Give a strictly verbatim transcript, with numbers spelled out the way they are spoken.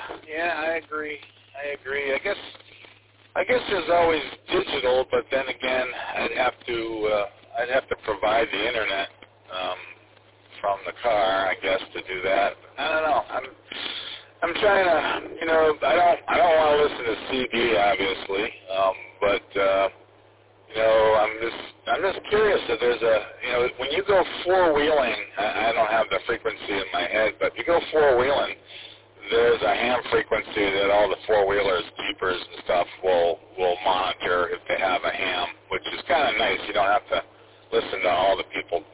yeah, I agree. I agree. I guess I guess there's always digital, but then again, I'd have to uh, I'd have to provide the internet um, from the car, I guess, to do that. I don't know. I'm I'm trying to, you know, I don't I don't want to listen to C D, obviously, um, but uh, you know, I'm just I'm just curious if there's a, you know, when you go four wheeling, I, I don't have the frequency in my head, but if you go four wheeling, there's a ham frequency that all the four-wheelers, Jeepers and stuff will will monitor if they have a ham, which is kind of nice. You don't have to listen to all the people